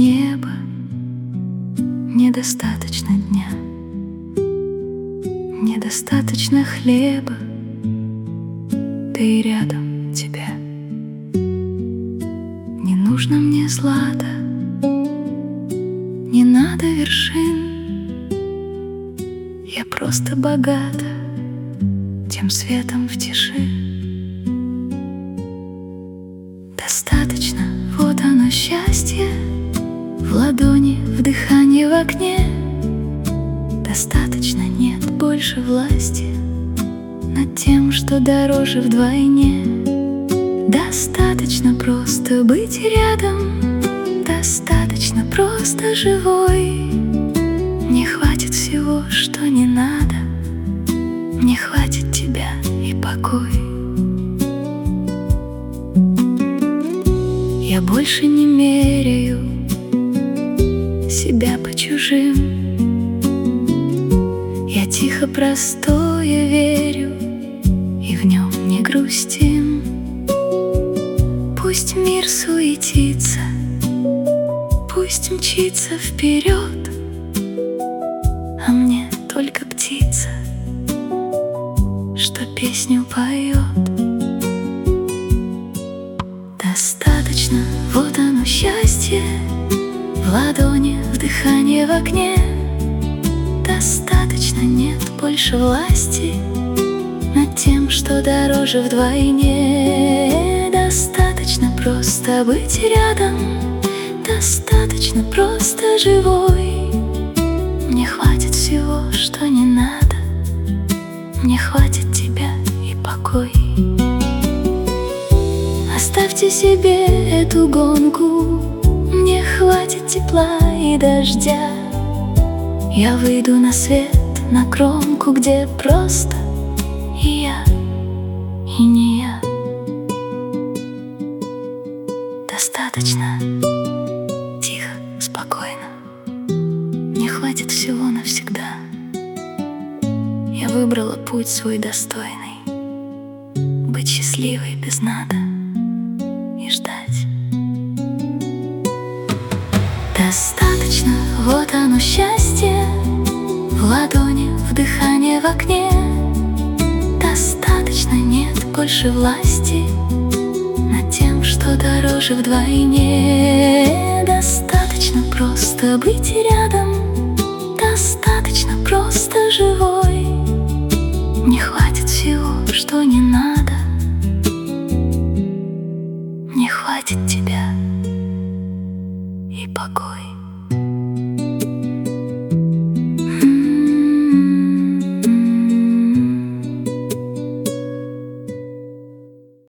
неба, недостаточно дня, недостаточно хлеба, да и рядом тебя. Не нужно мне злата, не надо вершин, я просто богата тем светом в тиши. Достаточно, вот оно счастье, в ладони, в дыхании, в окне. Достаточно, нет больше власти над тем, что дороже вдвойне. Достаточно просто быть рядом, достаточно просто живой. Мне хватит всего, что не надо, мне хватит тебя и покой. Я больше не меряю себя по чужим. Я тихо простое верю, и в нем не грустим. Пусть мир суетится, пусть мчится вперед, а мне только птица, что песню поет. Достаточно, вот оно счастье, в ладони, в дыхании, в окне. Достаточно, нет больше власти над тем, что дороже вдвойне. Достаточно просто быть рядом, достаточно просто живой. Мне хватит всего, что не надо, мне хватит тебя и покой. Оставьте себе эту гонку, мне хватит тепла и дождя. Я выйду на свет, на кромку, где просто и я, и не я. Достаточно, тихо, спокойно, мне хватит всего навсегда. Я выбрала путь свой достойный, быть счастливой без надо и ждать. Достаточно, вот оно счастье, в ладони, в дыхании, в окне. Достаточно, нет больше власти над тем, что дороже вдвойне. Достаточно просто быть рядом, достаточно просто живой. Мне хватит всего, что не надо, мне хватит тебя и покой.